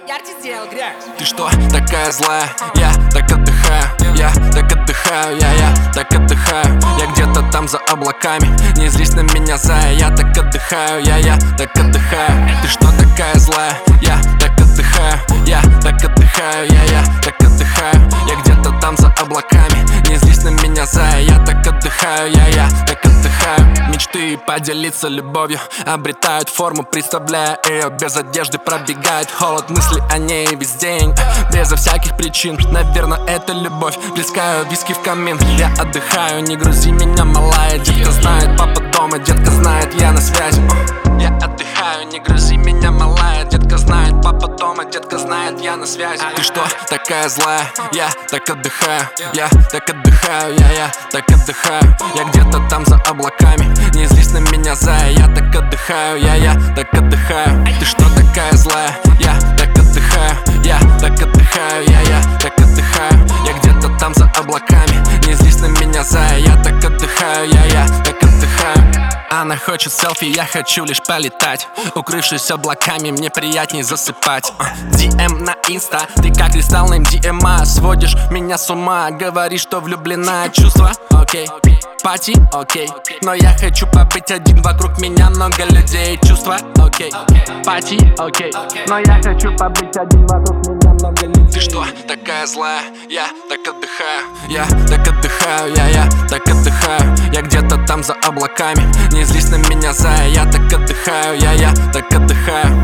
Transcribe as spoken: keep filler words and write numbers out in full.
Ярче сделал грязь. Ты что, такая злая? Я так отдыхаю, я так отдыхаю, я, я так отдыхаю. Я где-то там за облаками, не злись на меня, зая. Я так отдыхаю, я, я так отдыхаю. Ты что, такая злая? Я так отдыхаю, я так отдыхаю, я, я так отдыхаю. Я где-то там за облаками, не злись на меня, зая. Я так отдыхаю, я, я так отдыхаю. Мечты поделиться любовью обретают форму, представляя ее без одежды. Пробегает холод, мысли о ней весь день, безо всяких причин. Наверное, это любовь. Плескаю виски в камин. Я отдыхаю, не грузи меня, малая. Детка знает, папа дома, детка знает, я на связи. Я отдыхаю, не грузи меня, малая. Детка знает, папа дома, детка знает, я на связи. Ты что, такая злая? Я так отдыхаю, я так отдыхаю, я, я так отдыхаю. Я где-то там за облаками, не злись на меня, зая. Я так отдыхаю, я, я так отдыхаю. Ты что, такая злая? Я так отдыхаю, я так отдыхаю, я, я так отдыхаю. Я где-то там за облаками, не злись на меня, зая. Я так отдыхаю, я, я так отдыхаю. Она хочет селфи, я хочу лишь полетать. Укрывшись облаками, мне приятней засыпать. ди эм на инста, ты как кристалл на эм ди эм а. Сводишь меня с ума, говоришь, что влюблена. Чувства, окей, пати, окей. Но я хочу побыть один, вокруг меня много людей. Чувства, окей, пати, окей. Но я хочу побыть один, вокруг меня много людей. Ты что, такая злая? Я так отдыхаю, я так отдыхаю, я, я так отдыхаю. Я где-то там за облаками, не злись на меня, зая. Я так отдыхаю, я, я так отдыхаю.